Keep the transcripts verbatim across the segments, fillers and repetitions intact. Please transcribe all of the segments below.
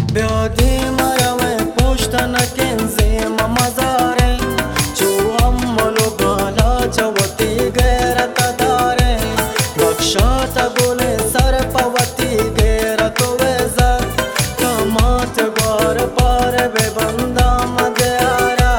Beodi marame pushtana kenze mamazare Chu ammalo gala chavati gairatadare Bakshata gule sarpavati gairato vezar Kamat gwar par bebanda madhyara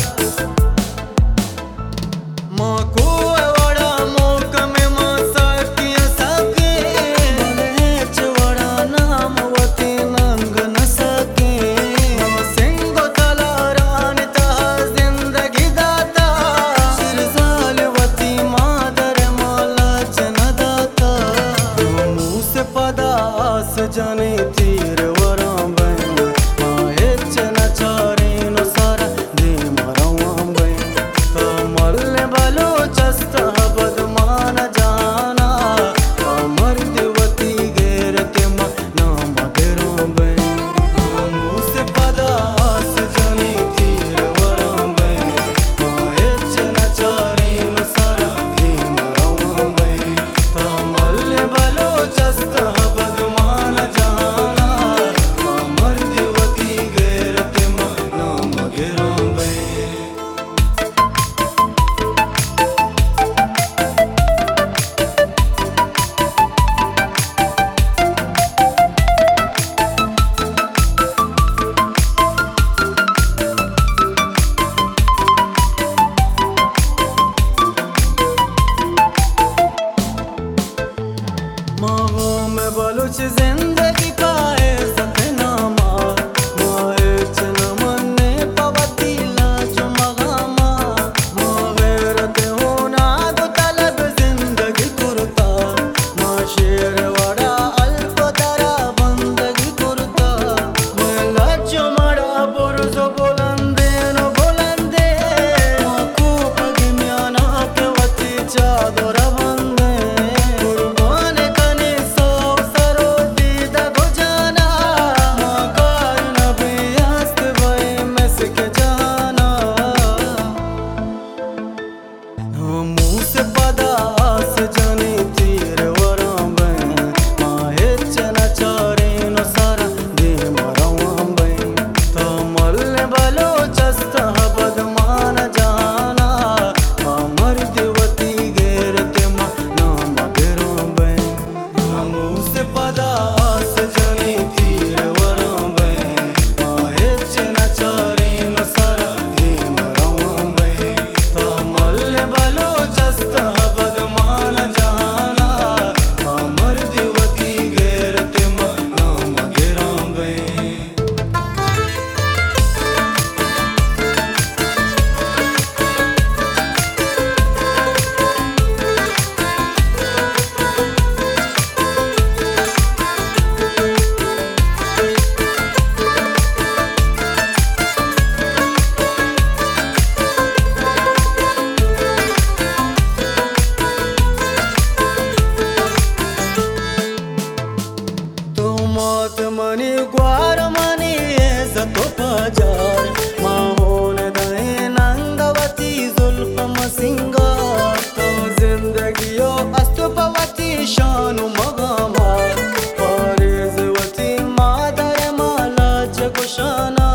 Maku vada mokame masakiya sake Malech vada namavati nang na sake Singo talaran taha zindagi data Sirzalvati madar malach na data Muh se padas jane tir varam bain Mahech na chare no sara de maram bain Kamal balo chasta badman jana Kamar devati gairate ma naam geram bain Muh se padas jane tir varam bain Mahech na chare no sara de maram bain Kamal balo chasta badman jana Kamar devati gairate ma naam geram bain मांगों में बलूच जिंदगी का है सतनामा माहिच न मन्ने पवती लाज मगामा मागैरत होना तो तलब जिंदगी कुर्ता मा शेर वड़ा अल्प दरा बंदगी कुर्ता मैं लाज मड़ा बुर्ज बुलंदे न बुलंदे माकू पग म्याना के वती चादर बंदे कुर्बान कने सौ सरो दीदा गुजाना माकार नबी हस्त भय मस्क जाना मुँह से पदास जने तीर वराम बैन माहिच न चारे नो सारा दे मराम बैन तमल बलो चस्ता बदमान जाना मामर देवती गैरते मा नाम गेराम बैन मुँह से पदास जने तीर वराम बैन माहिच न चारे नो सारा दे मराम बैन तमल बलो चस्ता बदमान जाना मामर देवती गैरते मा नाम गेराम बैन तो मौत मनी ग्वार मनी ऐसतो पजार माहोन दहे नंगवती जुल्फ मसिंगार तो जिंदगियो अस्तुपवती शानु मगामा पारिजवती मादर मालाच कुशाना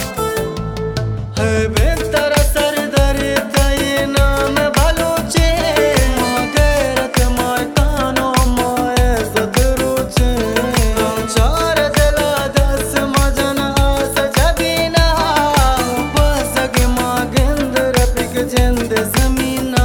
है बेहतर सरदर तई नाम भलोचे माँ गैरत माँ कानो माँ ऐसत रुचे चार दिला दस मजन आस जबीना बसग माँ गेंदर पिक जिंद जमीना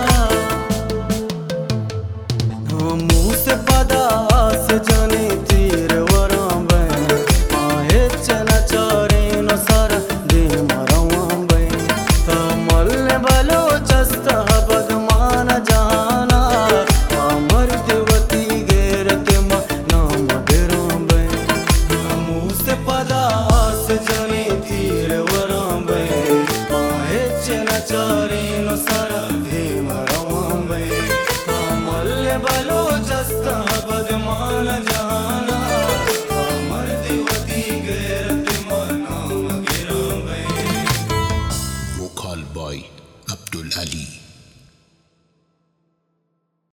मुँह से पदास जने तीर वराम बैन माहिच न चारे नो सारा दे मराम बैन तमल बलो चस्ता बदमान जाना मामर देवती गैरते मा नाम गेराम बैन मुँह से पदास जने तीर वराम बैन माहिच न चारे